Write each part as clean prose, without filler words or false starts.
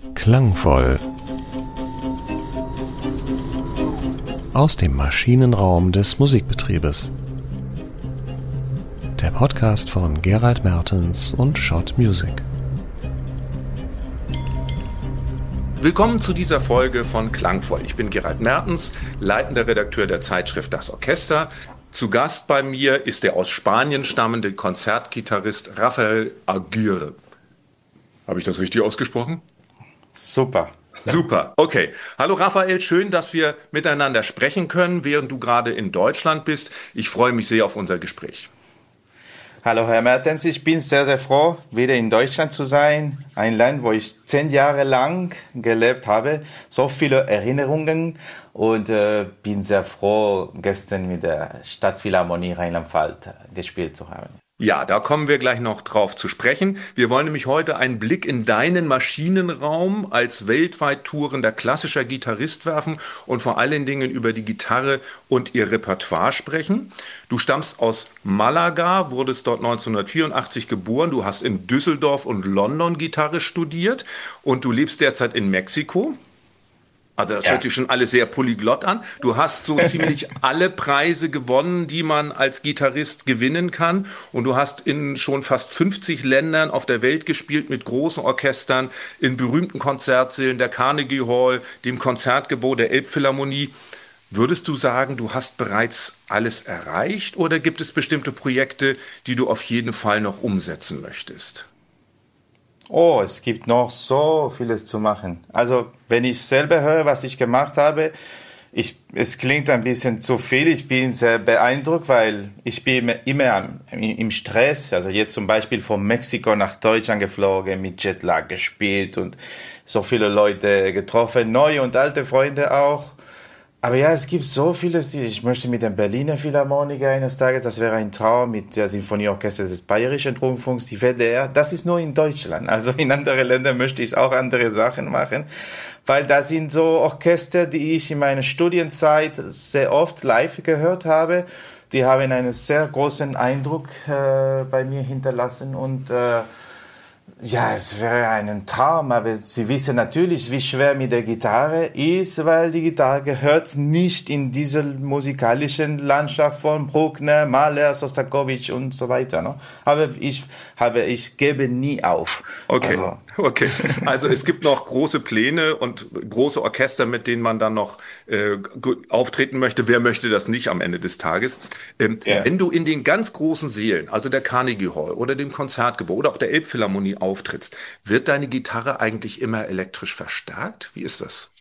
Klangvoll. Aus dem Maschinenraum des Musikbetriebes. Der Podcast von Gerald Mertens und Schott Music. Willkommen zu dieser Folge von Klangvoll. Ich bin Gerald Mertens, leitender Redakteur der Zeitschrift Das Orchester. Zu Gast bei mir ist der aus Spanien stammende Konzertgitarrist Rafael Aguirre. Habe ich das richtig ausgesprochen? Super. Super, okay. Hallo Rafael, schön, dass wir miteinander sprechen können, während du gerade in Deutschland bist. Ich freue mich sehr auf unser Gespräch. Hallo Herr Mertens, ich bin sehr, sehr froh, wieder in Deutschland zu sein. Ein Land, wo ich 10 Jahre lang gelebt habe. So viele Erinnerungen und bin sehr froh, gestern mit der Staatsphilharmonie Rheinland-Pfalz gespielt zu haben. Ja, da kommen wir gleich noch drauf zu sprechen. Wir wollen nämlich heute einen Blick in deinen Maschinenraum als weltweit tourender klassischer Gitarrist werfen und vor allen Dingen über die Gitarre und ihr Repertoire sprechen. Du stammst aus Malaga, wurdest dort 1984 geboren. Du hast in Düsseldorf und London Gitarre studiert und du lebst derzeit in Mexiko. Also das hört sich schon alles sehr polyglott an. Du hast so ziemlich alle Preise gewonnen, die man als Gitarrist gewinnen kann. Und du hast in schon fast 50 Ländern auf der Welt gespielt mit großen Orchestern, in berühmten Konzertsälen der Carnegie Hall, dem Konzertgebäude der Elbphilharmonie. Würdest du sagen, du hast bereits alles erreicht oder gibt es bestimmte Projekte, die du auf jeden Fall noch umsetzen möchtest? Oh, es gibt noch so vieles zu machen. Also, wenn ich selber höre, was ich gemacht habe, es klingt ein bisschen zu viel. Ich bin sehr beeindruckt, weil ich bin immer im Stress. Also jetzt zum Beispiel von Mexiko nach Deutschland geflogen, mit Jetlag gespielt und so viele Leute getroffen, neue und alte Freunde auch. Aber ja, es gibt so vieles. Ich möchte mit dem Berliner Philharmoniker eines Tages, das wäre ein Traum, mit der Sinfonieorchester des Bayerischen Rundfunks, die WDR. Das ist nur in Deutschland. Also in anderen Ländern möchte ich auch andere Sachen machen, weil das sind so Orchester, die ich in meiner Studienzeit sehr oft live gehört habe. Die haben einen sehr großen Eindruck bei mir hinterlassen und ja, es wäre ein Traum, aber Sie wissen natürlich, wie schwer mit der Gitarre ist, weil die Gitarre gehört nicht in diese musikalischen Landschaft von Bruckner, Mahler, Sostakovich und so weiter. Ne? Aber ich gebe nie auf. Okay. Also es gibt noch große Pläne und große Orchester, mit denen man dann noch auftreten möchte. Wer möchte das nicht am Ende des Tages? Wenn du in den ganz großen Sälen, also der Carnegie Hall oder dem Konzertgebäude oder auch der Elbphilharmonie auftrittst, wird deine Gitarre eigentlich immer elektrisch verstärkt? Wie ist das?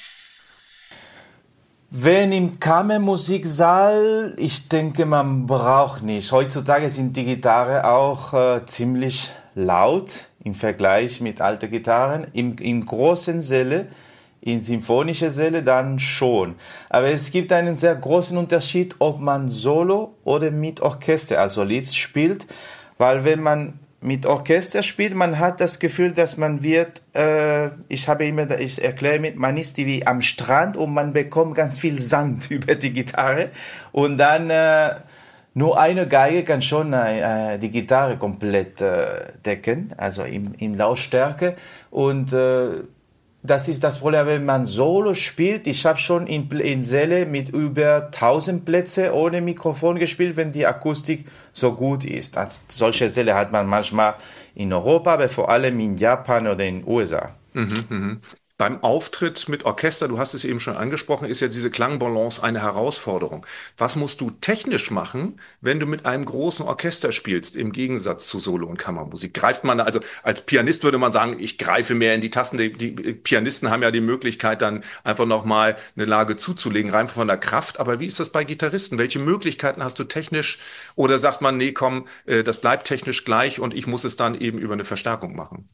Wenn im Kammermusiksaal, ich denke, man braucht nicht. Heutzutage sind die Gitarre auch ziemlich laut im Vergleich mit alten Gitarren. Im großen Säle, in symphonische Säle dann schon. Aber es gibt einen sehr großen Unterschied, ob man solo oder mit Orchester als Solist spielt, weil wenn man mit Orchester spielt, man hat das Gefühl, dass man wird, ich erkläre mit, man ist wie am Strand und man bekommt ganz viel Sand über die Gitarre und dann nur eine Geige kann schon die Gitarre komplett decken, also in Lautstärke und das ist das Problem, wenn man solo spielt. Ich habe schon in Säle mit über 1000 Plätze ohne Mikrofon gespielt, wenn die Akustik so gut ist. Also solche Säle hat man manchmal in Europa, aber vor allem in Japan oder in den USA. Beim Auftritt mit Orchester, du hast es eben schon angesprochen, ist ja diese Klangbalance eine Herausforderung. Was musst du technisch machen, wenn du mit einem großen Orchester spielst, im Gegensatz zu Solo- und Kammermusik? Greift man, also als Pianist würde man sagen, ich greife mehr in die Tasten. Die Pianisten haben ja die Möglichkeit, dann einfach nochmal eine Lage zuzulegen, rein von der Kraft. Aber wie ist das bei Gitarristen? Welche Möglichkeiten hast du technisch? Oder sagt man, nee, komm, das bleibt technisch gleich und ich muss es dann eben über eine Verstärkung machen?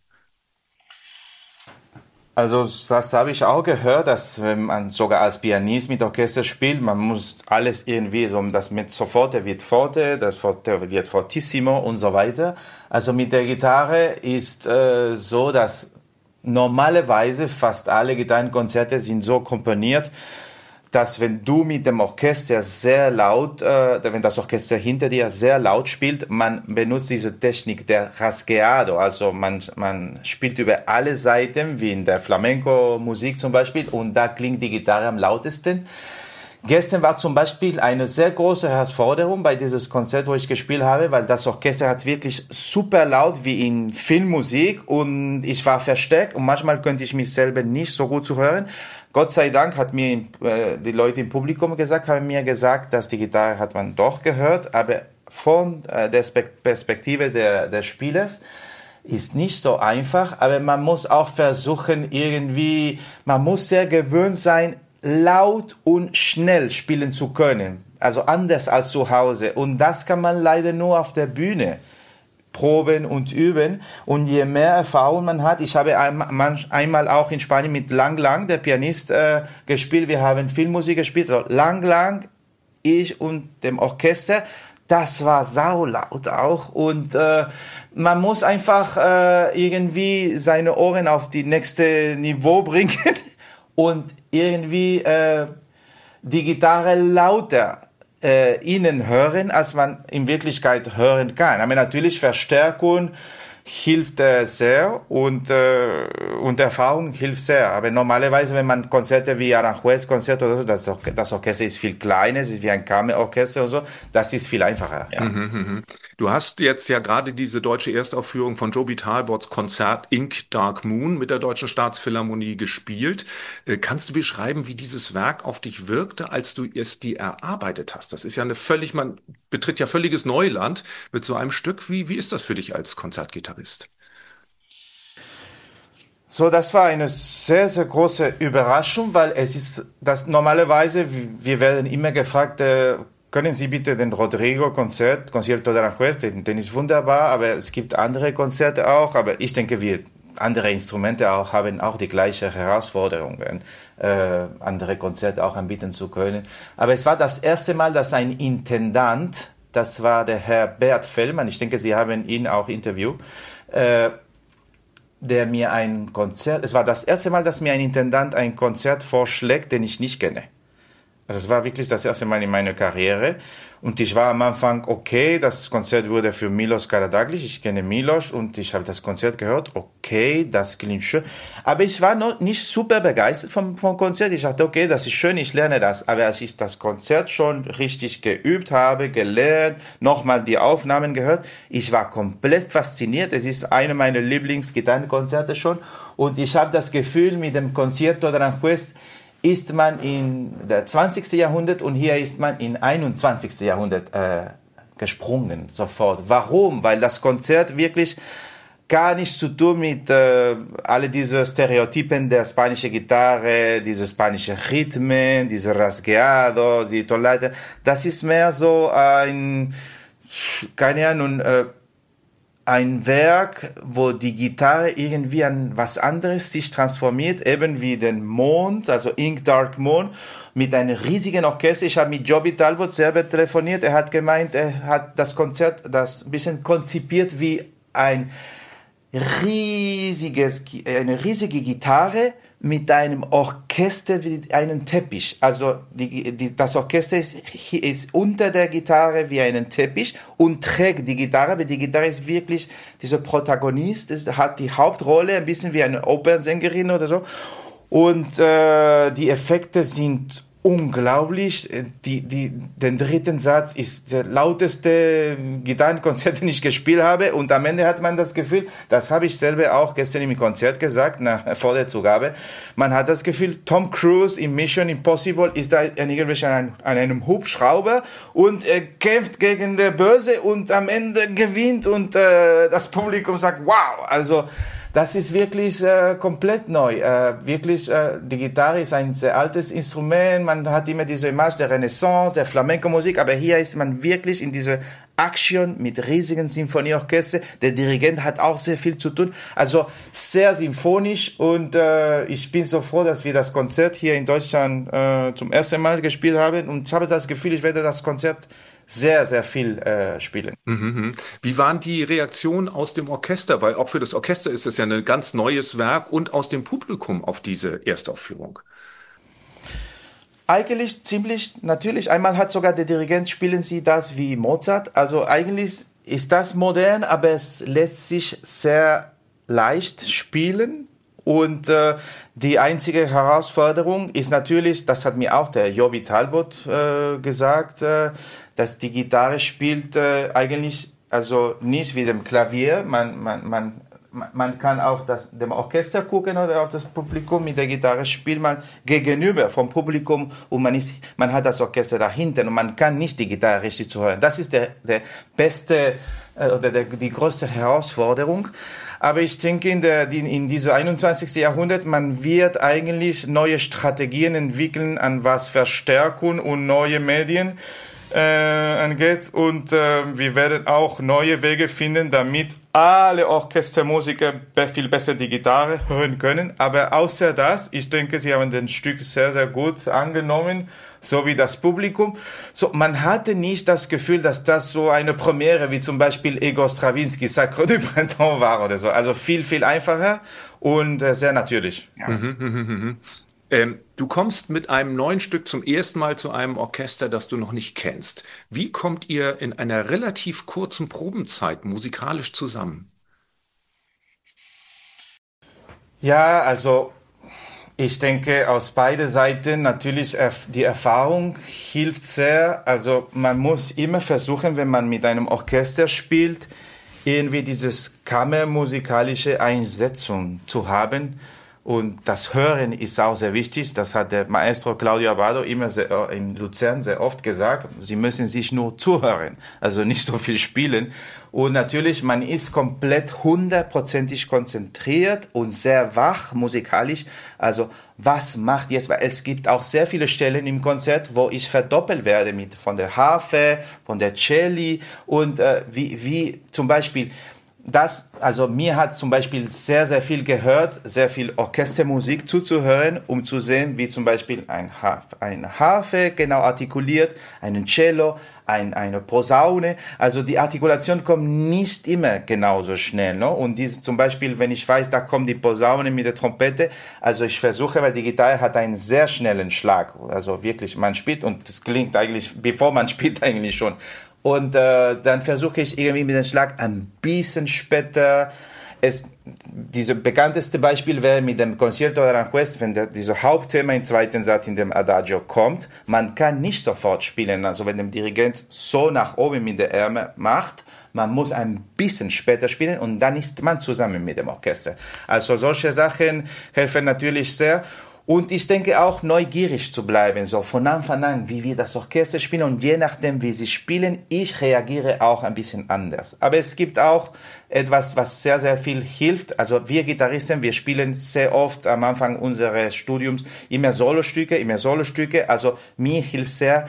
Also das habe ich auch gehört, dass wenn man sogar als Pianist mit Orchester spielt, man muss alles irgendwie so, das mit Forte wird Forte, das Forte wird Fortissimo und so weiter. Also mit der Gitarre ist so, dass normalerweise fast alle Gitarrenkonzerte sind so komponiert, dass wenn du mit dem Orchester sehr laut, wenn das Orchester hinter dir sehr laut spielt, man benutzt diese Technik der Rasgueado, also man spielt über alle Seiten, wie in der Flamenco-Musik zum Beispiel, und da klingt die Gitarre am lautesten. Gestern war zum Beispiel eine sehr große Herausforderung bei dieses Konzert, wo ich gespielt habe, weil das Orchester hat wirklich super laut wie in Filmmusik und ich war versteckt und manchmal könnte ich mich selber nicht so gut zu hören. Gott sei Dank hat mir die Leute im Publikum haben mir gesagt, dass die Gitarre hat man doch gehört, aber von der Perspektive des Spielers ist nicht so einfach, aber man muss auch versuchen man muss sehr gewöhnt sein, laut und schnell spielen zu können. Also anders als zu Hause. Und das kann man leider nur auf der Bühne proben und üben. Und je mehr Erfahrung man hat, ich habe einmal auch in Spanien mit Lang Lang, der Pianist, gespielt. Wir haben Filmmusik gespielt. So Lang Lang, ich und dem Orchester. Das war saulaut auch. Und man muss einfach irgendwie seine Ohren auf die nächste Niveau bringen. Und irgendwie die Gitarre lauter innen hören, als man in Wirklichkeit hören kann. Aber natürlich Verstärkung hilft sehr und Erfahrung hilft sehr. Aber normalerweise, wenn man Konzerte wie Aranjuez-Konzert oder so, das Orchester ist viel kleiner, es ist wie ein Kammerorchester und so, das ist viel einfacher. Ja. Du hast jetzt ja gerade diese deutsche Erstaufführung von Joby Talbots Konzert Ink Dark Moon mit der Deutschen Staatsphilharmonie gespielt. Kannst du beschreiben, wie dieses Werk auf dich wirkte, als du es dir erarbeitet hast? Das ist ja man betritt ja völliges Neuland mit so einem Stück. Wie ist das für dich als Konzertgitarrist? So, das war eine sehr, sehr große Überraschung, weil es ist das normalerweise, wir werden immer gefragt, können Sie bitte den Concierto de Aranjuez, den ist wunderbar, aber es gibt andere Konzerte auch, aber ich denke, andere Instrumente haben auch die gleichen Herausforderungen, andere Konzerte auch anbieten zu können. Aber es war das erste Mal, dass ein Intendant, das war der Herr Bert Fellmann, ich denke, Sie haben ihn auch interviewt, es war das erste Mal, dass mir ein Intendant ein Konzert vorschlägt, den ich nicht kenne. Also es war wirklich das erste Mal in meiner Karriere und ich war am Anfang okay, das Konzert wurde für Milos Karadáglis, ich kenne Milos und ich habe das Konzert gehört, okay, das klingt schön, aber ich war noch nicht super begeistert vom Konzert, ich dachte, okay, das ist schön, ich lerne das, aber als ich das Konzert schon richtig geübt habe, gelernt, nochmal die Aufnahmen gehört, ich war komplett fasziniert, es ist eine meiner Lieblingsgitarrenkonzerte schon und ich habe das Gefühl, mit dem Concierto de Aranjuez ist man in der 20. Jahrhundert und hier ist man in 21. Jahrhundert gesprungen sofort. Warum? Weil das Konzert wirklich gar nichts zu tun mit alle diese Stereotypen der spanischen Gitarre, diese spanischen Rhythmen, diese Rasgueado, die Tonleiter. Das ist mehr so keine Ahnung, ein Werk, wo die Gitarre irgendwie an was anderes sich transformiert, eben wie den Mond, also Ink Dark Moon, mit einem riesigen Orchester. Ich habe mit Joby Talbot selber telefoniert. Er hat gemeint, er hat das Konzert ein bisschen konzipiert wie eine riesige Gitarre mit einem Orchester wie einem Teppich. Also das Orchester ist unter der Gitarre wie ein Teppich und trägt die Gitarre, aber die Gitarre ist wirklich dieser Protagonist, hat die Hauptrolle, ein bisschen wie eine Opernsängerin oder so. Und die Effekte sind unglaublich. Den dritten Satz ist der lauteste Gitarrenkonzert, den ich gespielt habe. Und am Ende hat man das Gefühl, das habe ich selber auch gestern im Konzert gesagt, vor der Zugabe, man hat das Gefühl, Tom Cruise in Mission Impossible ist da an einem Hubschrauber und er kämpft gegen der Böse und am Ende gewinnt und das Publikum sagt, wow, also das ist wirklich komplett neu. Die Gitarre ist ein sehr altes Instrument. Man hat immer diese Image der Renaissance, der Flamenco-Musik, aber hier ist man wirklich in dieser Action mit riesigen Symphonieorchester. Der Dirigent hat auch sehr viel zu tun. Also sehr symphonisch und ich bin so froh, dass wir das Konzert hier in Deutschland zum ersten Mal gespielt haben und ich habe das Gefühl, ich werde das Konzert sehr, sehr viel spielen. Wie waren die Reaktionen aus dem Orchester? Weil auch für das Orchester ist es ja ein ganz neues Werk und aus dem Publikum auf diese Erstaufführung. Eigentlich ziemlich natürlich. Einmal hat sogar der Dirigent, spielen Sie das wie Mozart. Also eigentlich ist das modern, aber es lässt sich sehr leicht spielen. Und die einzige Herausforderung ist natürlich, das hat mir auch der Joby Talbot gesagt, dass die Gitarre spielt eigentlich also nicht wie dem Klavier. Man kann auf dem Orchester gucken oder auf das Publikum. Mit der Gitarre spielt man gegenüber vom Publikum und man hat das Orchester dahinter und man kann nicht die Gitarre richtig zu hören. Das ist der beste oder die größte Herausforderung. Aber ich denke, in diesem 21. Jahrhundert, man wird eigentlich neue Strategien entwickeln, an was Verstärkung und neue Medien angeht. Und wir werden auch neue Wege finden, damit alle Orchestermusiker viel besser die Gitarre hören können. Aber außer das, ich denke, sie haben das Stück sehr, sehr gut angenommen, so wie das Publikum. So, man hatte nicht das Gefühl, dass das so eine Premiere wie zum Beispiel Igor Stravinsky Sacre du Printemps war oder so. Also viel, viel einfacher und sehr natürlich. Ja. Du kommst mit einem neuen Stück zum ersten Mal zu einem Orchester, das du noch nicht kennst. Wie kommt ihr in einer relativ kurzen Probenzeit musikalisch zusammen? Ja, also ich denke, aus beiden Seiten natürlich die Erfahrung hilft sehr. Also man muss immer versuchen, wenn man mit einem Orchester spielt, irgendwie dieses kammermusikalische Einsetzung zu haben. Und das Hören ist auch sehr wichtig. Das hat der Maestro Claudio Abbado immer in Luzern sehr oft gesagt. Sie müssen sich nur zuhören, also nicht so viel spielen. Und natürlich, man ist komplett hundertprozentig konzentriert und sehr wach musikalisch. Also was macht jetzt? Weil es gibt auch sehr viele Stellen im Konzert, wo ich verdoppelt werde von der Harfe, von der Celli und wie zum Beispiel also mir hat zum Beispiel sehr, sehr viel gehört, sehr viel Orchestermusik zuzuhören, um zu sehen, wie zum Beispiel eine Harfe genau artikuliert, einen Cello, eine Posaune. Also die Artikulation kommt nicht immer genauso schnell, ne? Und zum Beispiel, wenn ich weiß, da kommt die Posaune mit der Trompete, also ich versuche, weil die Gitarre hat einen sehr schnellen Schlag. Also wirklich, man spielt und das klingt eigentlich, bevor man spielt eigentlich schon. Und dann versuche ich irgendwie mit dem Schlag ein bisschen später. Dieses bekannteste Beispiel wäre mit dem Concierto d'Aranjuez, wenn dieses Hauptthema im zweiten Satz in dem Adagio kommt. Man kann nicht sofort spielen. Also wenn der Dirigent so nach oben mit der Ärmel macht, man muss ein bisschen später spielen und dann ist man zusammen mit dem Orchester. Also solche Sachen helfen natürlich sehr. Und ich denke auch, neugierig zu bleiben, so von Anfang an, wie wir das Orchester spielen und je nachdem, wie sie spielen, ich reagiere auch ein bisschen anders. Aber es gibt auch etwas, was sehr, sehr viel hilft. Also wir Gitarristen, wir spielen sehr oft am Anfang unseres Studiums immer Solostücke. Also mir hilft sehr,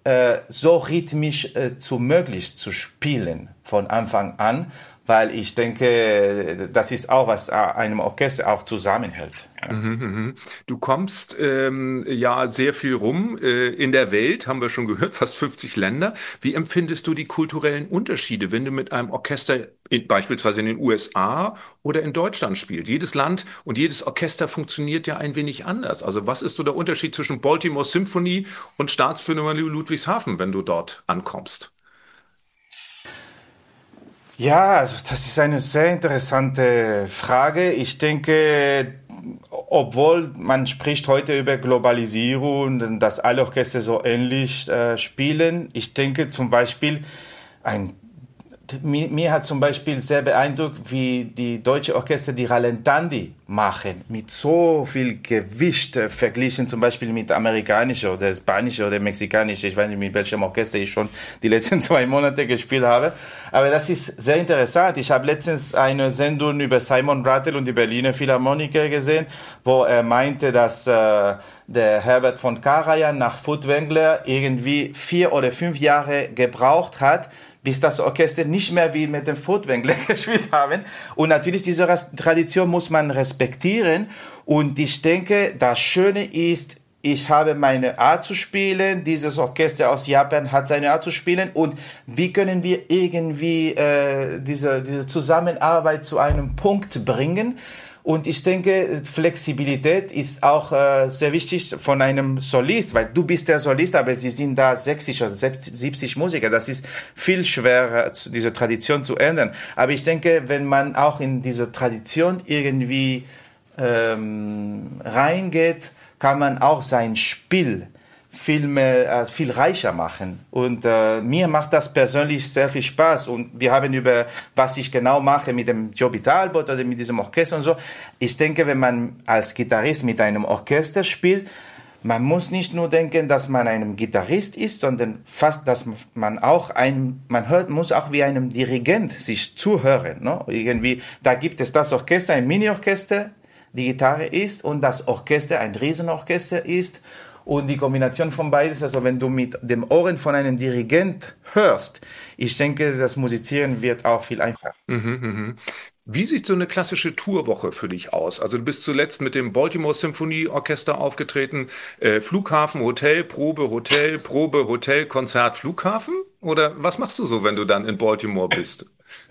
so rhythmisch zu möglich zu spielen von Anfang an. Weil ich denke, das ist auch, was einem Orchester auch zusammenhält. Ja. Du kommst ja sehr viel rum in der Welt, haben wir schon gehört, fast 50 Länder. Wie empfindest du die kulturellen Unterschiede, wenn du mit einem Orchester beispielsweise in den USA oder in Deutschland spielst? Jedes Land und jedes Orchester funktioniert ja ein wenig anders. Also was ist so der Unterschied zwischen Baltimore Symphony und Staatsphilharmonie Ludwigshafen, wenn du dort ankommst? Ja, also das ist eine sehr interessante Frage. Ich denke, obwohl man spricht heute über Globalisierung, dass alle Orchester so ähnlich spielen, ich denke zum Beispiel, mir hat zum Beispiel sehr beeindruckt, wie die deutsche Orchester die Rallentandi machen, mit so viel Gewicht verglichen zum Beispiel mit amerikanischer oder spanischer oder mexikanischer. Ich weiß nicht, mit welchem Orchester ich schon die letzten 2 Monate gespielt habe. Aber das ist sehr interessant. Ich habe letztens eine Sendung über Simon Rattle und die Berliner Philharmoniker gesehen, wo er meinte, dass der Herbert von Karajan nach Furtwängler irgendwie 4 oder 5 Jahre gebraucht hat, bis das Orchester nicht mehr wie mit dem Furtwängler gespielt haben. Und natürlich diese Tradition muss man respektieren. Und ich denke, das Schöne ist, ich habe meine Art zu spielen, dieses Orchester aus Japan hat seine Art zu spielen und wie können wir irgendwie diese Zusammenarbeit zu einem Punkt bringen. Und ich denke, Flexibilität ist auch sehr wichtig von einem Solist, weil du bist der Solist, aber sie sind da 60 oder 70 Musiker. Das ist viel schwerer, diese Tradition zu ändern. Aber ich denke, wenn man auch in diese Tradition irgendwie reingeht, kann man auch sein Spiel viel reicher machen. Und mir macht das persönlich sehr viel Spaß. Und wir haben über, was ich genau mache mit dem Joby Talbot oder mit diesem Orchester und so. Ich denke, wenn man als Gitarrist mit einem Orchester spielt, man muss nicht nur denken, dass man ein Gitarrist ist, sondern fast, dass man auch muss auch wie einem Dirigent sich zuhören, ne? Irgendwie, da gibt es das Orchester, ein Mini-Orchester, die Gitarre ist und das Orchester ein Riesenorchester ist. Und die Kombination von beides, also wenn du mit dem Ohren von einem Dirigent hörst, ich denke, das Musizieren wird auch viel einfacher. Wie sieht so eine klassische Tourwoche für dich aus? Also du bist zuletzt mit dem Baltimore Symphony Orchester aufgetreten, Flughafen, Hotel, Probe, Konzert, Flughafen? Oder was machst du so, wenn du dann in Baltimore bist?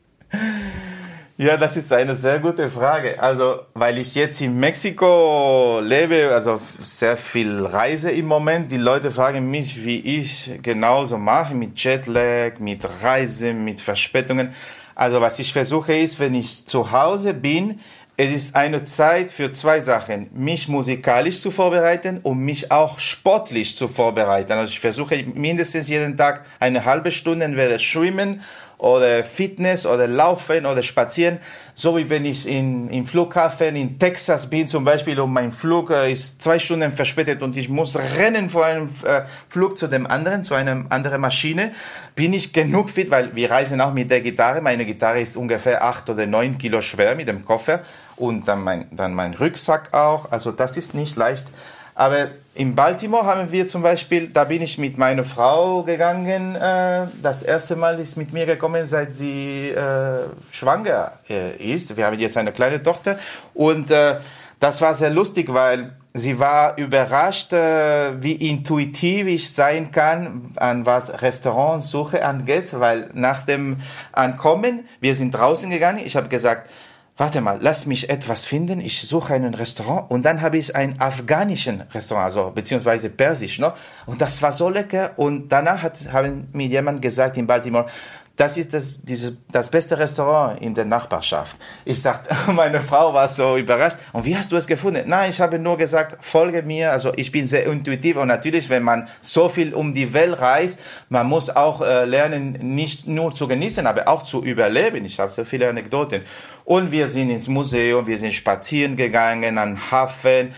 Ja, das ist eine sehr gute Frage. Also, weil ich jetzt in Mexiko lebe, also sehr viel Reise im Moment. Die Leute fragen mich, wie ich genauso mache, mit Jetlag, mit Reisen, mit Verspätungen. Also, was ich versuche ist, wenn ich zu Hause bin, es ist eine Zeit für zwei Sachen. Mich musikalisch zu vorbereiten und mich auch sportlich zu vorbereiten. Also ich versuche mindestens jeden Tag eine halbe Stunde entweder schwimmen oder Fitness oder Laufen oder Spazieren. So wie wenn ich im Flughafen in Texas bin zum Beispiel und mein Flug ist 2 Stunden verspätet und ich muss rennen von einem Flug zu dem anderen, zu einer anderen Maschine, bin ich genug fit, weil wir reisen auch mit der Gitarre. Meine Gitarre ist ungefähr 8 oder 9 Kilo schwer mit dem Koffer und dann mein Rucksack auch. Also das ist nicht leicht. Aber in Baltimore haben wir zum Beispiel, da bin ich mit meiner Frau gegangen, das erste Mal ist mit mir gekommen, seit sie schwanger ist. Wir haben jetzt eine kleine Tochter und das war sehr lustig, weil sie war überrascht, wie intuitiv ich sein kann, an was Restaurantsuche angeht, weil nach dem Ankommen, wir sind draußen gegangen, ich habe gesagt, warte mal, lass mich etwas finden, ich suche ein Restaurant und dann habe ich ein afghanischen Restaurant, also beziehungsweise persisch, ne? Und das war so lecker und danach haben mir jemand gesagt in Baltimore, das ist das beste Restaurant in der Nachbarschaft. Ich sagte, meine Frau war so überrascht. Und wie hast du es gefunden? Nein, ich habe nur gesagt, folge mir. Also ich bin sehr intuitiv und natürlich, wenn man so viel um die Welt reist, man muss auch lernen, nicht nur zu genießen, aber auch zu überleben. Ich habe sehr viele Anekdoten. Und wir sind ins Museum, wir sind spazieren gegangen am Hafen.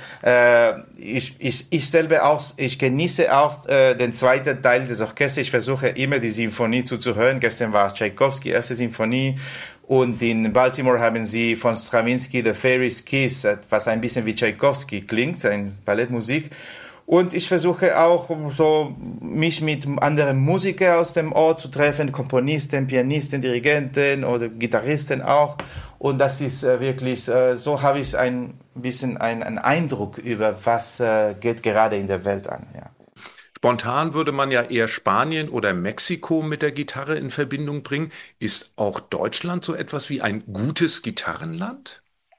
Ich selber auch, ich genieße auch den zweiten Teil des Orchesters. Ich versuche immer die Symphonie zuzuhören. Gestern war Tchaikovsky, erste Symphonie. Und in Baltimore haben sie von Stravinsky The Fairy's Kiss, was ein bisschen wie Tchaikovsky klingt, ein Ballettmusik. Und ich versuche auch so, mich mit anderen Musikern aus dem Ort zu treffen, Komponisten, Pianisten, Dirigenten oder Gitarristen auch. Und das ist wirklich, so habe ich ein bisschen einen Eindruck über, was geht gerade in der Welt an. Ja. Spontan würde man ja eher Spanien oder Mexiko mit der Gitarre in Verbindung bringen. Ist auch Deutschland so etwas wie ein gutes Gitarrenland?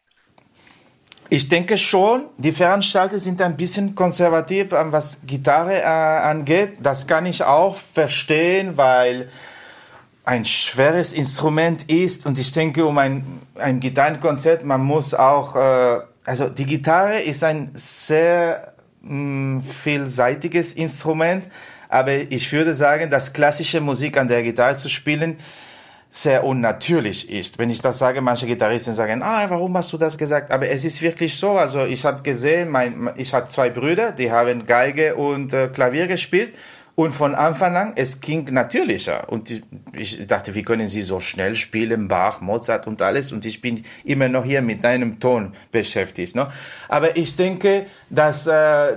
Ich denke schon, die Veranstalter sind ein bisschen konservativ, was Gitarre angeht. Das kann ich auch verstehen, weil ein schweres Instrument ist und ich denke, um ein Gitarrenkonzert, man muss auch, also die Gitarre ist ein sehr vielseitiges Instrument, aber ich würde sagen, dass klassische Musik an der Gitarre zu spielen sehr unnatürlich ist. Wenn ich das sage, manche Gitarristen sagen, warum hast du das gesagt? Aber es ist wirklich so. Also ich habe gesehen, ich habe 2 Brüder, die haben Geige und Klavier gespielt und von Anfang an, es ging natürlicher. Und ich dachte, wie können sie so schnell spielen, Bach, Mozart und alles? Und ich bin immer noch hier mit einem Ton beschäftigt. Ne? Aber ich denke, dass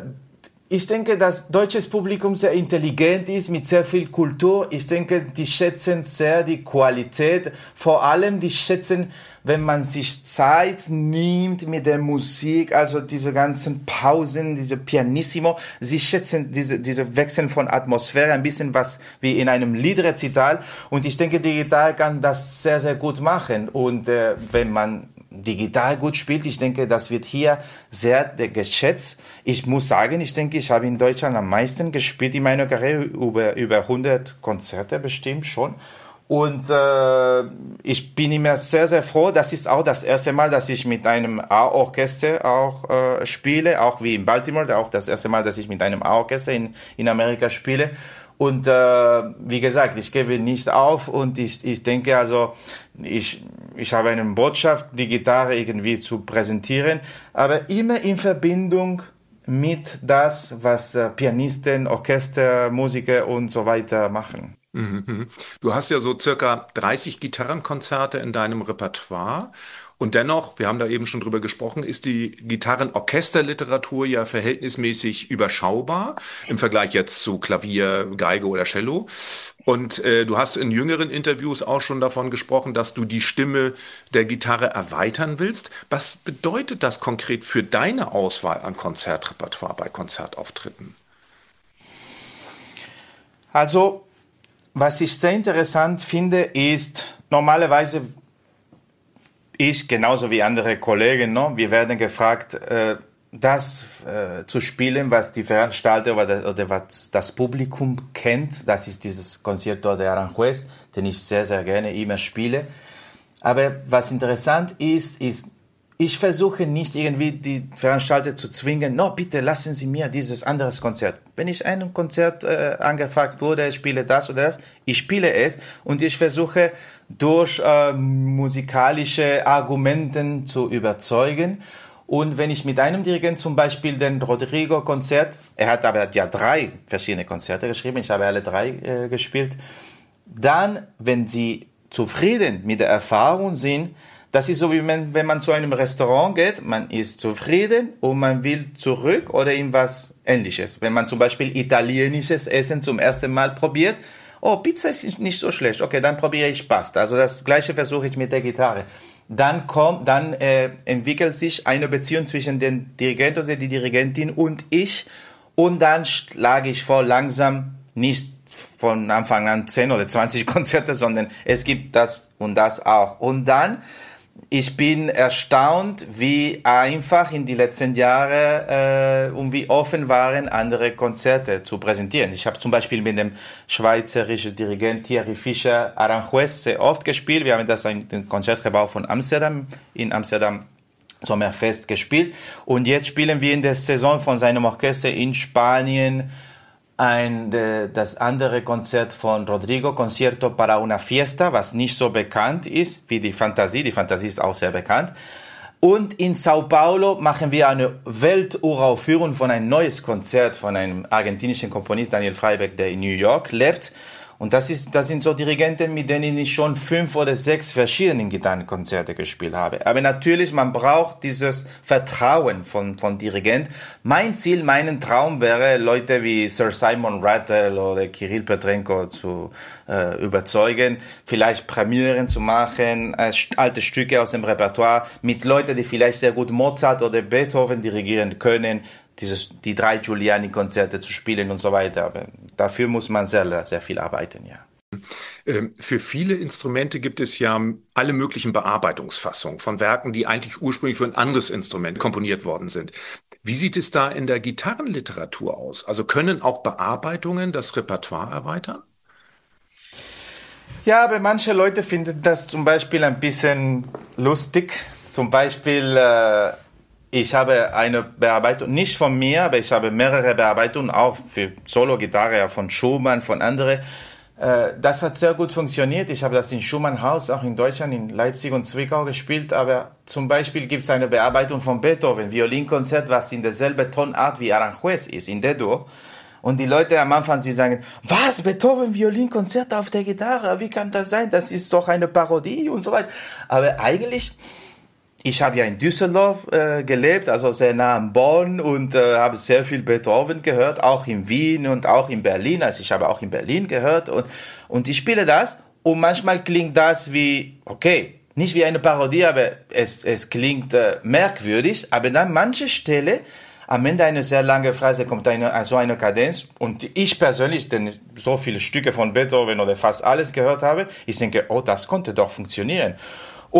deutsches Publikum sehr intelligent ist, mit sehr viel Kultur. Ich denke, die schätzen sehr die Qualität. Vor allem, die schätzen, wenn man sich Zeit nimmt mit der Musik, also diese ganzen Pausen, diese Pianissimo. Sie schätzen diese Wechsel von Atmosphäre, ein bisschen was wie in einem Liedrezital. Und ich denke, die Gitarre kann das sehr, sehr gut machen. Und wenn man die Gitarre gut spielt. Ich denke, das wird hier sehr geschätzt. Ich muss sagen, ich denke, ich habe in Deutschland am meisten gespielt in meiner Karriere, über 100 Konzerte bestimmt schon. Und ich bin immer sehr, sehr froh. Das ist auch das erste Mal, dass ich mit einem A-Orchester auch spiele, auch wie in Baltimore, auch das erste Mal, dass ich mit einem A-Orchester in Amerika spiele. Und wie gesagt, ich gebe nicht auf und ich denke also, ich habe eine Botschaft, die Gitarre irgendwie zu präsentieren, aber immer in Verbindung mit das, was Pianisten, Orchester, Musiker und so weiter machen. Du hast ja so circa 30 Gitarrenkonzerte in deinem Repertoire und dennoch, wir haben da eben schon drüber gesprochen, ist die Gitarrenorchesterliteratur ja verhältnismäßig überschaubar im Vergleich jetzt zu Klavier, Geige oder Cello. Und du hast in jüngeren Interviews auch schon davon gesprochen, dass du die Stimme der Gitarre erweitern willst. Was bedeutet das konkret für deine Auswahl an Konzertrepertoire bei Konzertauftritten? Also, was ich sehr interessant finde, ist, normalerweise ich, genauso wie andere Kollegen, no, wir werden gefragt, das zu spielen, was die Veranstalter oder was das Publikum kennt. Das ist dieses Concierto de Aranjuez, den ich sehr, sehr gerne immer spiele. Aber was interessant ist, ich versuche nicht irgendwie die Veranstalter zu zwingen, no, bitte lassen Sie mir dieses anderes Konzert. Wenn ich ein Konzert angefragt wurde, ich spiele das oder das, ich spiele es und ich versuche durch musikalische Argumenten zu überzeugen. Und wenn ich mit einem Dirigent zum Beispiel den Rodrigo-Konzert, er hat aber ja 3 verschiedene Konzerte geschrieben, ich habe alle 3 gespielt, dann, wenn Sie zufrieden mit der Erfahrung sind, das ist so, wie wenn man zu einem Restaurant geht, man ist zufrieden und man will zurück oder irgendwas Ähnliches. Wenn man zum Beispiel italienisches Essen zum ersten Mal probiert, oh, Pizza ist nicht so schlecht, okay, dann probiere ich Pasta. Also das Gleiche versuche ich mit der Gitarre. Dann entwickelt sich eine Beziehung zwischen dem Dirigent oder die Dirigentin und ich und dann schlage ich vor, langsam nicht von Anfang an 10 oder 20 Konzerte, sondern es gibt das und das auch. Und dann ich bin erstaunt, wie einfach in die letzten Jahre und wie offen waren, andere Konzerte zu präsentieren. Ich habe zum Beispiel mit dem schweizerischen Dirigent Thierry Fischer Aranjuez sehr oft gespielt. Wir haben das in den Konzertgebäude von Amsterdam, in Amsterdam Sommerfest gespielt. Und jetzt spielen wir in der Saison von seinem Orchester in Spanien das andere Konzert von Rodrigo, Concierto para una Fiesta, was nicht so bekannt ist wie die Fantasie. Die Fantasie ist auch sehr bekannt. Und in Sao Paulo machen wir eine Welturaufführung von ein neues Konzert von einem argentinischen Komponist, Daniel Freiberg, der in New York lebt. Und das sind so Dirigenten, mit denen ich schon 5 oder 6 verschiedene Gitarrenkonzerte gespielt habe. Aber natürlich, man braucht dieses Vertrauen von Dirigent. Mein Ziel, meinen Traum wäre, Leute wie Sir Simon Rattle oder Kirill Petrenko zu überzeugen, vielleicht Premieren zu machen, alte Stücke aus dem Repertoire mit Leuten, die vielleicht sehr gut Mozart oder Beethoven dirigieren können, die 3 Giuliani-Konzerte zu spielen und so weiter. Aber dafür muss man sehr, sehr viel arbeiten, ja. Für viele Instrumente gibt es ja alle möglichen Bearbeitungsfassungen von Werken, die eigentlich ursprünglich für ein anderes Instrument komponiert worden sind. Wie sieht es da in der Gitarrenliteratur aus? Also können auch Bearbeitungen das Repertoire erweitern? Ja, aber manche Leute finden das zum Beispiel ein bisschen lustig. Zum Beispiel ich habe eine Bearbeitung, nicht von mir, aber ich habe mehrere Bearbeitungen auch für Solo-Gitarre von Schumann, von anderen. Das hat sehr gut funktioniert. Ich habe das in Schumann-Haus, auch in Deutschland, in Leipzig und Zwickau gespielt. Aber zum Beispiel gibt es eine Bearbeitung von Beethoven, Violinkonzert, was in derselben Tonart wie Aranjuez ist, in D-Dur. Und die Leute am Anfang, sie sagen, was, Beethoven, Violinkonzert auf der Gitarre? Wie kann das sein? Das ist doch eine Parodie und so weiter. Aber eigentlich... Ich habe ja in Düsseldorf gelebt, also sehr nah an Bonn und habe sehr viel Beethoven gehört, auch in Wien und auch in Berlin. Also ich habe auch in Berlin gehört und ich spiele das und manchmal klingt das wie, okay, nicht wie eine Parodie, aber es klingt merkwürdig, aber dann manche Stelle, am Ende eine sehr lange Phrase kommt so eine Kadenz und ich persönlich, denn ich so viele Stücke von Beethoven oder fast alles gehört habe, ich denke, oh, das konnte doch funktionieren. Und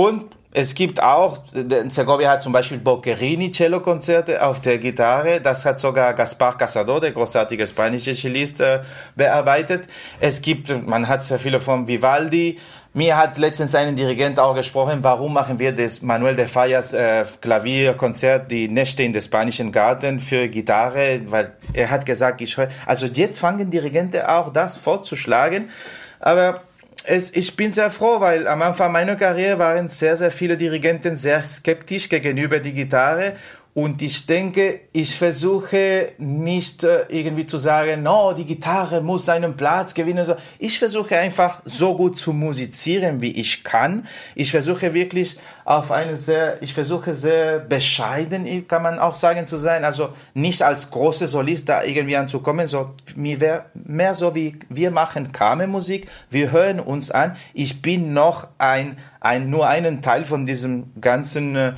Es gibt auch, Segovia hat zum Beispiel Boccherini Cello-Konzerte auf der Gitarre, das hat sogar Gaspar Casado, der großartige spanische Cellist, bearbeitet. Man hat sehr viele von Vivaldi. Mir hat letztens ein Dirigent auch gesprochen, warum machen wir das Manuel de Fallas Klavierkonzert, die Nächte in den Spanischen Garten für Gitarre, weil er hat gesagt, also jetzt fangen Dirigenten auch das vorzuschlagen, aber ich bin sehr froh, weil am Anfang meiner Karriere waren sehr, sehr viele Dirigenten sehr skeptisch gegenüber die Gitarre. Und ich denke, ich versuche nicht irgendwie zu sagen, no, die Gitarre muss seinen Platz gewinnen. Ich versuche einfach so gut zu musizieren, wie ich kann. Ich versuche wirklich ich versuche sehr bescheiden, kann man auch sagen, zu sein. Also nicht als großer Solist da irgendwie anzukommen. Mehr so wie wir machen Kammermusik. Wir hören uns an. Ich bin noch nur einen Teil von diesem ganzen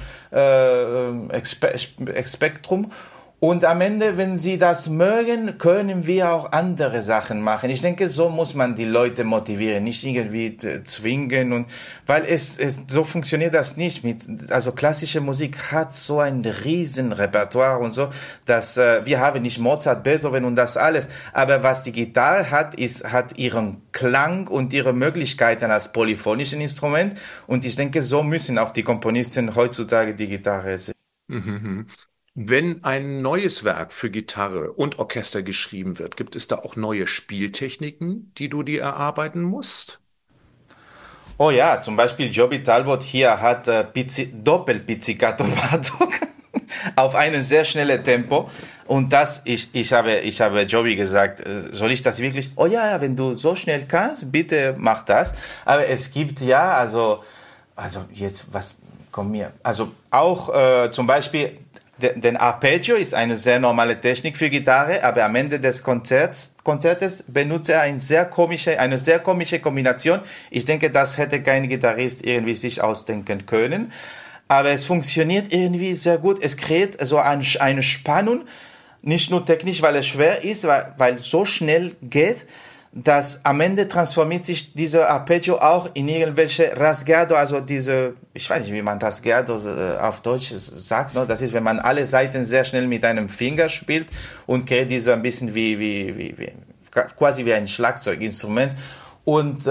Spektrum. Und am Ende, wenn sie das mögen, können wir auch andere Sachen machen. Ich denke, so muss man die Leute motivieren, nicht irgendwie zwingen. Weil so funktioniert das nicht. Also klassische Musik hat so ein riesen Repertoire und so, dass wir haben nicht Mozart, Beethoven und das alles. Aber was die Gitarre hat ihren Klang und ihre Möglichkeiten als polyphonischen Instrument. Und ich denke, so müssen auch die Komponisten heutzutage die Gitarre sehen. Mhm. Wenn ein neues Werk für Gitarre und Orchester geschrieben wird, gibt es da auch neue Spieltechniken, die du dir erarbeiten musst? Oh ja, zum Beispiel Joby Talbot hier hat Doppelpizzicato Bartók auf einem sehr schnellen Tempo. Und ich habe Joby gesagt, soll ich das wirklich? Oh ja, wenn du so schnell kannst, bitte mach das. Aber es gibt also jetzt, was kommt mir? Also auch zum Beispiel, den Arpeggio ist eine sehr normale Technik für Gitarre, aber am Ende des Konzertes benutzt er eine sehr komische Kombination. Ich denke, das hätte kein Gitarrist irgendwie sich ausdenken können. Aber es funktioniert irgendwie sehr gut. Es kreiert so eine Spannung, nicht nur technisch, weil es schwer ist, weil es so schnell geht, dass am Ende transformiert sich dieser Arpeggio auch in irgendwelche Rasgado, also ich weiß nicht, wie man Rasgado auf Deutsch sagt, ne? Das ist, wenn man alle Seiten sehr schnell mit einem Finger spielt und kreiert diese ein bisschen quasi wie ein Schlagzeuginstrument. Und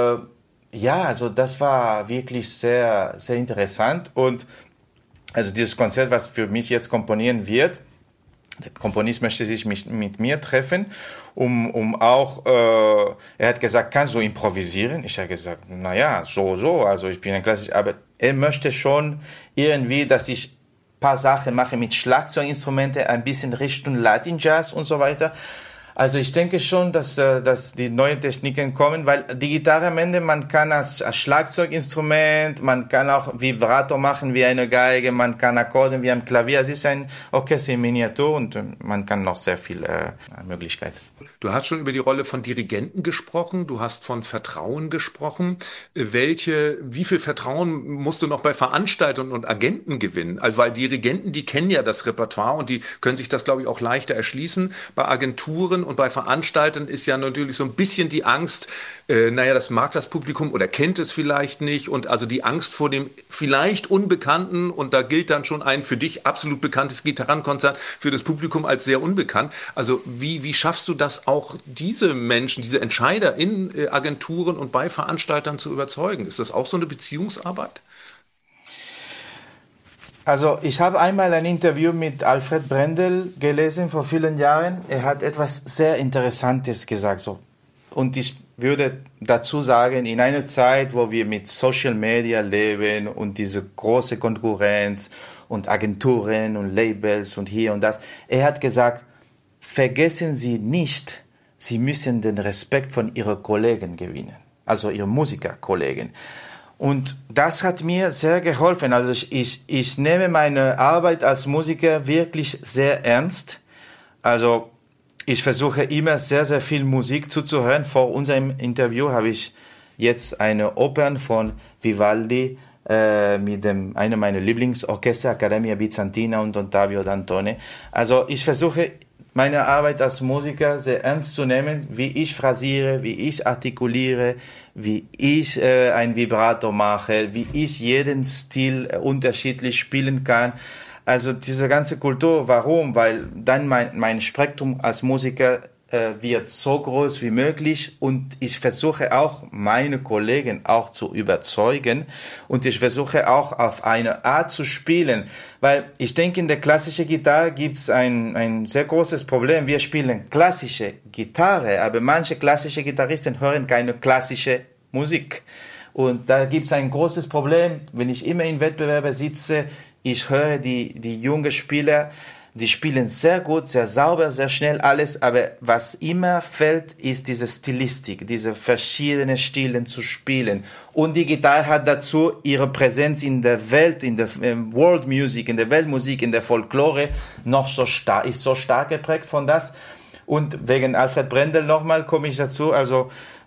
also das war wirklich sehr, sehr interessant. Und also dieses Konzert, was für mich jetzt komponieren wird, der Komponist möchte sich mit mir treffen, um auch, er hat gesagt, kannst du improvisieren? Ich habe gesagt, naja, so, also ich bin ein Klassiker, aber er möchte schon irgendwie, dass ich ein paar Sachen mache mit Schlagzeuginstrumenten, ein bisschen Richtung Latin Jazz und so weiter. Also ich denke schon, dass die neuen Techniken kommen, weil die Gitarre am Ende, man kann als Schlagzeuginstrument, man kann auch Vibrato machen wie eine Geige, man kann Akkorde wie ein Klavier. Es ist ein Orchester in Miniatur und man kann noch sehr viel Möglichkeiten. Du hast schon über die Rolle von Dirigenten gesprochen, du hast von Vertrauen gesprochen. Wie viel Vertrauen musst du noch bei Veranstaltern und Agenten gewinnen? Also weil Dirigenten, die kennen ja das Repertoire und die können sich das, glaube ich, auch leichter erschließen. Bei Agenturen und bei Veranstaltern ist ja natürlich so ein bisschen die Angst, das mag das Publikum oder kennt es vielleicht nicht, und also die Angst vor dem vielleicht Unbekannten, und da gilt dann schon ein für dich absolut bekanntes Gitarrenkonzert für das Publikum als sehr unbekannt. Also wie schaffst du das auch, diese Menschen, diese Entscheider in Agenturen und bei Veranstaltern zu überzeugen? Ist das auch so eine Beziehungsarbeit? Also ich habe einmal ein Interview mit Alfred Brendel gelesen vor vielen Jahren. Er hat etwas sehr Interessantes gesagt. Und ich würde dazu sagen, in einer Zeit, wo wir mit Social Media leben und diese große Konkurrenz und Agenturen und Labels und hier und das, er hat gesagt, vergessen Sie nicht, Sie müssen den Respekt von Ihren Kollegen gewinnen, also Ihren Musikerkollegen. Und das hat mir sehr geholfen. Also ich nehme meine Arbeit als Musiker wirklich sehr ernst. Also ich versuche immer sehr, sehr viel Musik zuzuhören. Vor unserem Interview habe ich jetzt eine Oper von Vivaldi mit einem meiner Lieblingsorchester, Accademia Bizantina und Ottavio Dantone. Also ich versuche meine Arbeit als Musiker sehr ernst zu nehmen, wie ich phrasiere, wie ich artikuliere, wie ich ein Vibrato mache, wie ich jeden Stil unterschiedlich spielen kann. Also diese ganze Kultur, warum? Weil dann mein Spektrum als Musiker wird so groß wie möglich und ich versuche auch meine Kollegen auch zu überzeugen und ich versuche auch auf eine Art zu spielen, weil ich denke, in der klassischen Gitarre gibt es ein sehr großes Problem. Wir spielen klassische Gitarre, aber manche klassische Gitarristen hören keine klassische Musik. Und da gibt es ein großes Problem, wenn ich immer in Wettbewerben sitze, ich höre die jungen Spieler, die spielen sehr gut, sehr sauber, sehr schnell alles, aber was immer fehlt, ist diese Stilistik, diese verschiedenen Stilen zu spielen. Und die Gitarre hat dazu ihre Präsenz in der Welt, in der World Music, in der Weltmusik, in der Folklore noch so stark, ist so stark geprägt von das. Und wegen Alfred Brendel nochmal komme ich dazu, also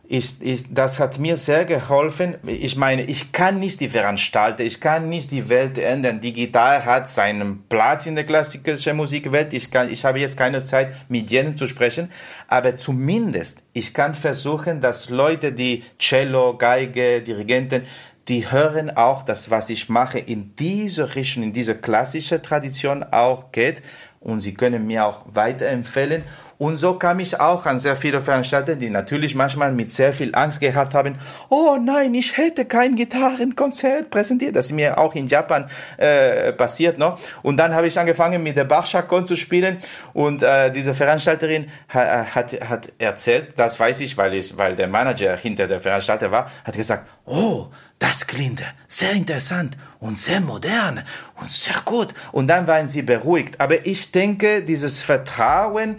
das hat mir sehr geholfen. Ich meine, ich kann nicht die Veranstalter, ich kann nicht die Welt ändern. Die Gitarre hat seinen Platz in der klassischen Musikwelt. Ich habe jetzt keine Zeit, mit jenen zu sprechen. Aber zumindest, ich kann versuchen, dass Leute, die Cello, Geige, Dirigenten, die hören auch, dass was ich mache in diese Richtung, in diese klassische Tradition auch geht. Und sie können mir auch weiterempfehlen. Und so kam ich auch an sehr viele Veranstalter, die natürlich manchmal mit sehr viel Angst gehabt haben. Oh nein, ich hätte kein Gitarrenkonzert präsentiert. Das ist mir auch in Japan passiert, no? Und dann habe ich angefangen mit der Bach-Chaconne zu spielen. Und diese Veranstalterin hat erzählt, das weiß ich, weil der Manager hinter der Veranstalter war, hat gesagt, oh, das klingt sehr interessant und sehr modern und sehr gut. Und dann waren sie beruhigt. Aber ich denke, dieses Vertrauen,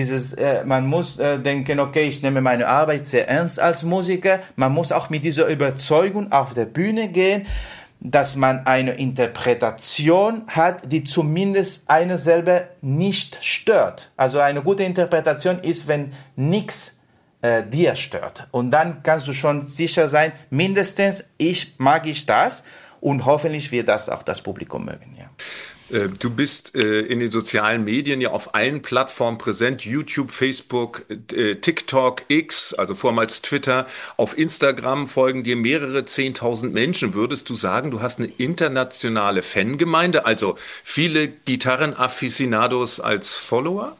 man muss denken, okay, ich nehme meine Arbeit sehr ernst als Musiker. Man muss auch mit dieser Überzeugung auf der Bühne gehen, dass man eine Interpretation hat, die zumindest eine selber nicht stört. Also eine gute Interpretation ist, wenn nichts dir stört. Und dann kannst du schon sicher sein, mindestens mag ich das und hoffentlich wird das auch das Publikum mögen. Ja. Du bist in den sozialen Medien ja auf allen Plattformen präsent, YouTube, Facebook, TikTok, X, also vormals Twitter. Auf Instagram folgen dir mehrere 10.000 Menschen. Würdest du sagen, du hast eine internationale Fangemeinde, also viele Gitarrenafficionados als Follower?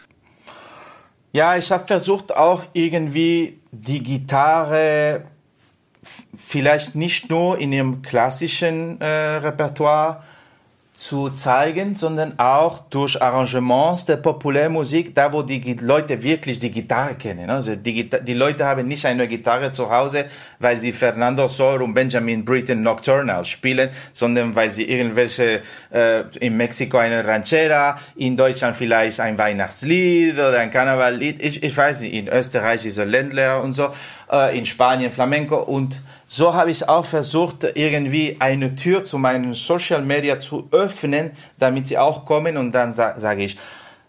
Ja, ich habe versucht auch irgendwie die Gitarre vielleicht nicht nur in ihrem klassischen Repertoire zu zeigen, sondern auch durch Arrangements der Populärmusik, da wo die Leute wirklich die Gitarre kennen. Also die Leute haben nicht eine Gitarre zu Hause, weil sie Fernando Sor und Benjamin Britten Nocturnal spielen, sondern weil sie irgendwelche, in Mexiko eine Ranchera, in Deutschland vielleicht ein Weihnachtslied oder ein Karnevallied, ich weiß nicht, in Österreich ist er Ländler und so, in Spanien Flamenco und so habe ich auch versucht, irgendwie eine Tür zu meinen Social Media zu öffnen, damit sie auch kommen und dann sage ich,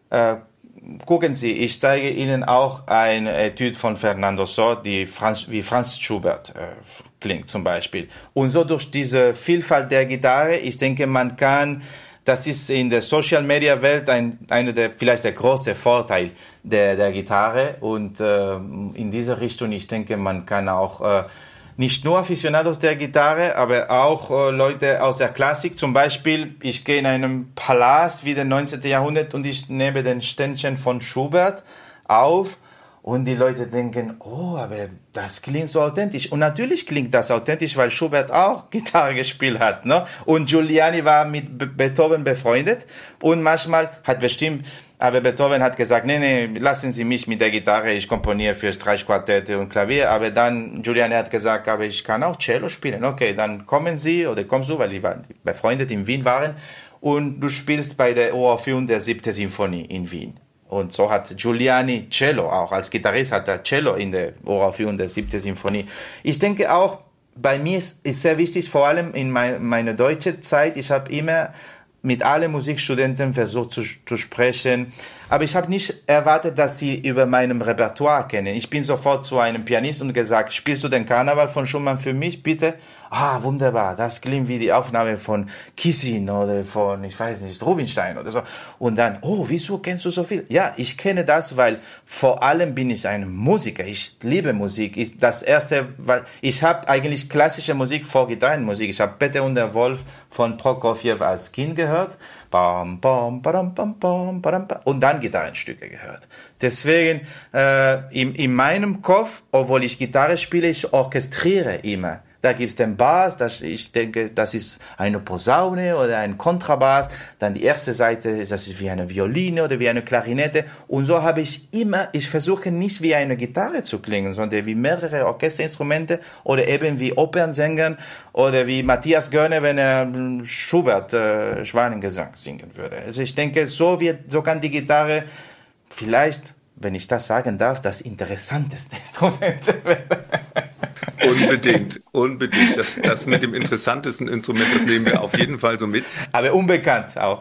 gucken Sie, ich zeige Ihnen auch eine Etüde von Fernando Sor, wie Franz Schubert klingt zum Beispiel. Und so durch diese Vielfalt der Gitarre, ich denke, man kann, das ist in der Social Media Welt vielleicht der größte Vorteil der Gitarre und in dieser Richtung, ich denke, man kann auch nicht nur Aficionados der Gitarre, aber auch Leute aus der Klassik. Zum Beispiel, ich gehe in einem Palast wie der 19. Jahrhundert und ich nehme den Ständchen von Schubert auf und die Leute denken, oh, aber das klingt so authentisch. Und natürlich klingt das authentisch, weil Schubert auch Gitarre gespielt hat, ne? Und Giuliani war mit Beethoven befreundet und manchmal hat bestimmt, aber Beethoven hat gesagt, nee, lassen Sie mich mit der Gitarre, ich komponiere für Streichquartette und Klavier. Aber dann, Giuliani hat gesagt, aber ich kann auch Cello spielen. Okay, dann kommst du, weil die befreundet in Wien waren, und du spielst bei der Uraufführung der 7. Sinfonie in Wien. Und so hat Giuliani Cello auch, als Gitarrist hat er Cello in der Uraufführung der 7. Sinfonie. Ich denke auch, bei mir ist sehr wichtig, vor allem in meiner deutschen Zeit, ich habe immer mit allen Musikstudenten versucht zu sprechen. Aber ich habe nicht erwartet, dass sie über meinem Repertoire kennen. Ich bin sofort zu einem Pianist und gesagt, spielst du den Karneval von Schumann für mich, bitte? Ah, wunderbar, das klingt wie die Aufnahme von Kissin oder von, ich weiß nicht, Rubinstein oder so. Und dann, oh, wieso kennst du so viel? Ja, ich kenne das, weil vor allem bin ich ein Musiker. Ich liebe Musik. Das erste, weil ich habe eigentlich klassische Musik vor Gitarrenmusik. Ich habe Peter und der Wolf von Prokofjew als Kind gehört. Bam, bam, badam, bam, bam, badam, bam, und dann Gitarrenstücke gehört. Deswegen, in meinem Kopf, obwohl ich Gitarre spiele, ich orchestriere immer. Da gibt's den Bass, ich denke, das ist eine Posaune oder ein Kontrabass. Dann die erste Seite, das ist wie eine Violine oder wie eine Klarinette. Und so habe ich versuche nicht wie eine Gitarre zu klingen, sondern wie mehrere Orchesterinstrumente oder eben wie Opernsängern oder wie Matthias Görne, wenn er Schubert Schwanengesang singen würde. Also ich denke, so kann die Gitarre vielleicht, wenn ich das sagen darf, das interessanteste Instrument werden. Unbedingt. Das mit dem interessantesten Instrument, das nehmen wir auf jeden Fall so mit. Aber unbekannt auch.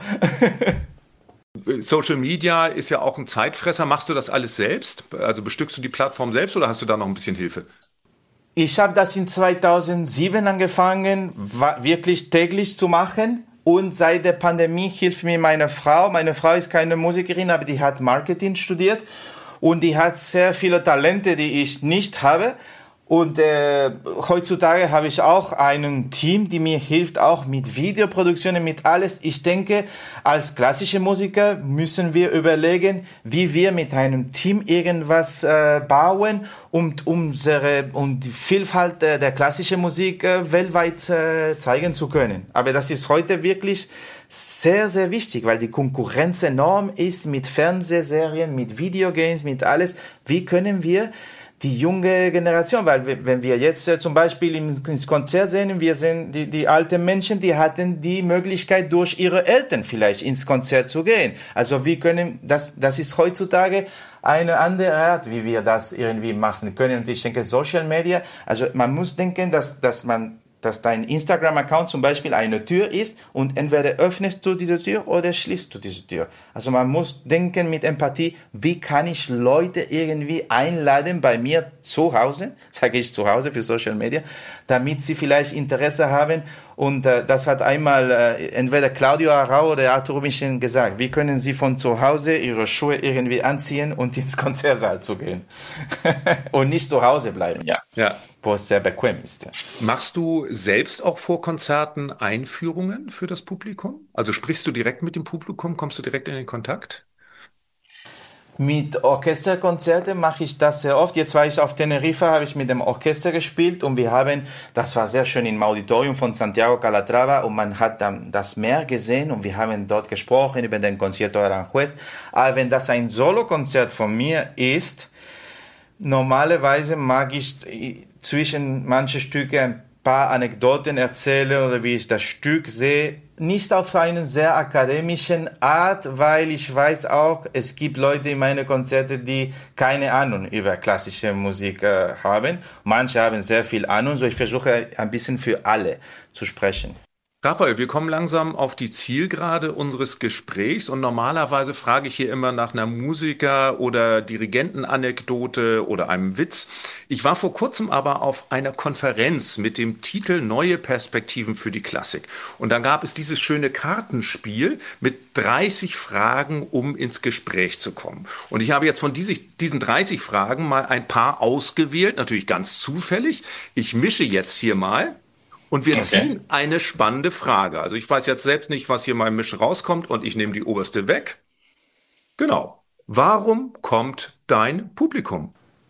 Social Media ist ja auch ein Zeitfresser. Machst du das alles selbst? Also bestückst du die Plattform selbst oder hast du da noch ein bisschen Hilfe? Ich habe das in 2007 angefangen, wirklich täglich zu machen. Und seit der Pandemie hilft mir meine Frau. Meine Frau ist keine Musikerin, aber die hat Marketing studiert. Und die hat sehr viele Talente, die ich nicht habe. Und heutzutage habe ich auch ein Team, die mir hilft, auch mit Videoproduktionen, mit alles. Ich denke, als klassische Musiker müssen wir überlegen, wie wir mit einem Team irgendwas bauen, um die Vielfalt der klassischen Musik weltweit zeigen zu können. Aber das ist heute wirklich sehr, sehr wichtig, weil die Konkurrenz enorm ist mit Fernsehserien, mit Videogames, mit alles. Wie können wir die junge Generation, weil wenn wir jetzt zum Beispiel ins Konzert sehen, wir sehen die alten Menschen, die hatten die Möglichkeit, durch ihre Eltern vielleicht ins Konzert zu gehen. Also wir können, das ist heutzutage eine andere Art, wie wir das irgendwie machen können. Und ich denke, Social Media, also man muss denken, dass dein Instagram-Account zum Beispiel eine Tür ist und entweder öffnest du diese Tür oder schließt du diese Tür. Also man muss denken mit Empathie, wie kann ich Leute irgendwie einladen bei mir zu Hause, sage ich zu Hause für Social Media, damit sie vielleicht Interesse haben. Und das hat einmal entweder Claudio Arrau oder Arthur Rubinstein gesagt, wie können sie von zu Hause ihre Schuhe irgendwie anziehen und ins Konzertsaal zu gehen und nicht zu Hause bleiben, ja. Wo es sehr bequem ist. Machst du selbst auch vor Konzerten Einführungen für das Publikum? Also sprichst du direkt mit dem Publikum, kommst du direkt in den Kontakt? Mit Orchesterkonzerten mache ich das sehr oft. Jetzt war ich auf Teneriffa, habe ich mit dem Orchester gespielt und das war sehr schön im Auditorium von Santiago Calatrava und man hat dann das Meer gesehen und wir haben dort gesprochen über den Concierto Aranjuez. Aber wenn das ein Solokonzert von mir ist, normalerweise mag ich zwischen manche Stücke ein paar Anekdoten erzählen oder wie ich das Stück sehe. Nicht auf eine sehr akademische Art, weil ich weiß auch, es gibt Leute in meinen Konzerten, die keine Ahnung über klassische Musik haben. Manche haben sehr viel Ahnung, so ich versuche ein bisschen für alle zu sprechen. Raphael, wir kommen langsam auf die Zielgerade unseres Gesprächs und normalerweise frage ich hier immer nach einer Musiker- oder Dirigentenanekdote oder einem Witz. Ich war vor kurzem aber auf einer Konferenz mit dem Titel Neue Perspektiven für die Klassik. Und da gab es dieses schöne Kartenspiel mit 30 Fragen, um ins Gespräch zu kommen. Und ich habe jetzt von diesen 30 Fragen mal ein paar ausgewählt, natürlich ganz zufällig. Ich mische jetzt hier mal. Und wir ziehen eine spannende Frage. Also ich weiß jetzt selbst nicht, was hier mal im Misch rauskommt und ich nehme die oberste weg. Genau. Warum kommt dein Publikum?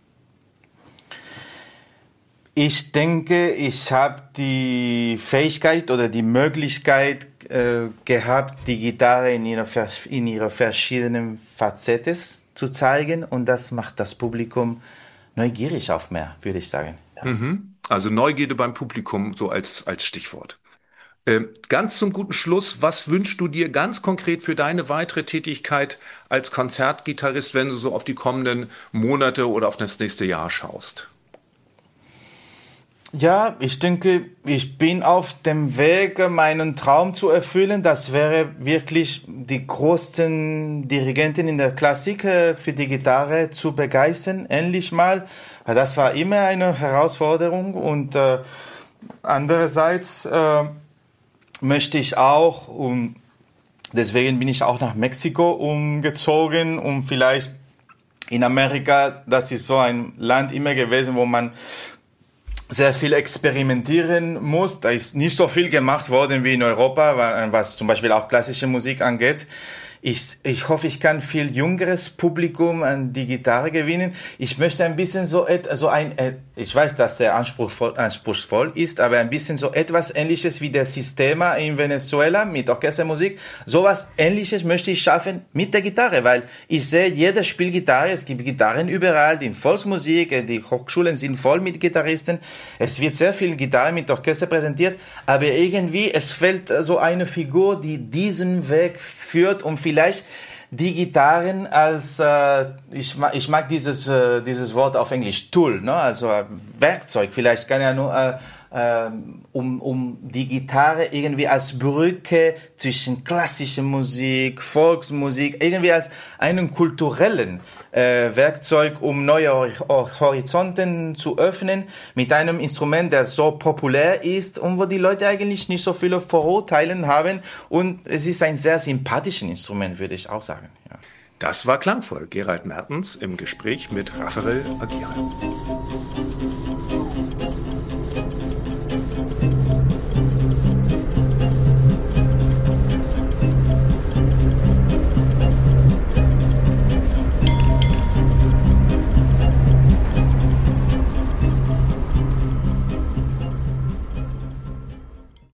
Ich denke, ich habe die Fähigkeit oder die Möglichkeit gehabt, die Gitarre in ihrer verschiedenen Facetten zu zeigen und das macht das Publikum neugierig auf mehr, würde ich sagen. Ja. Also Neugierde beim Publikum, so als Stichwort. Ganz zum guten Schluss, was wünschst du dir ganz konkret für deine weitere Tätigkeit als Konzertgitarrist, wenn du so auf die kommenden Monate oder auf das nächste Jahr schaust? Ja, ich denke, ich bin auf dem Weg, meinen Traum zu erfüllen. Das wäre wirklich die größten Dirigenten in der Klassik für die Gitarre zu begeistern, endlich mal. Das war immer eine Herausforderung und andererseits möchte ich auch, und deswegen bin ich auch nach Mexiko umgezogen, um vielleicht in Amerika, das ist so ein Land immer gewesen, wo man sehr viel experimentieren muss. Da ist nicht so viel gemacht worden wie in Europa, was zum Beispiel auch klassische Musik angeht. Ich hoffe, ich kann viel jüngeres Publikum an die Gitarre gewinnen. Ich möchte ein bisschen ich weiß, dass er anspruchsvoll ist, aber ein bisschen so etwas Ähnliches wie der Sistema in Venezuela mit Orchestermusik. Sowas Ähnliches möchte ich schaffen mit der Gitarre, weil ich sehe, jeder spielt Gitarre. Es gibt Gitarren überall, die Volksmusik, die Hochschulen sind voll mit Gitarristen. Es wird sehr viel Gitarre mit Orchester präsentiert, aber irgendwie, es fehlt so eine Figur, die diesen Weg führt, um vielleicht die Gitarren als, ich mag dieses Wort auf Englisch, Tool, ne? Also Werkzeug, vielleicht kann er nur, um die Gitarre irgendwie als Brücke zwischen klassischer Musik, Volksmusik, irgendwie als einen kulturellen Werkzeug, um neue Horizonten zu öffnen, mit einem Instrument, der so populär ist und wo die Leute eigentlich nicht so viele Vorurteile haben. Und es ist ein sehr sympathisches Instrument, würde ich auch sagen. Ja. Das war klangvoll. Gerald Mertens im Gespräch mit Raphael Aguirre.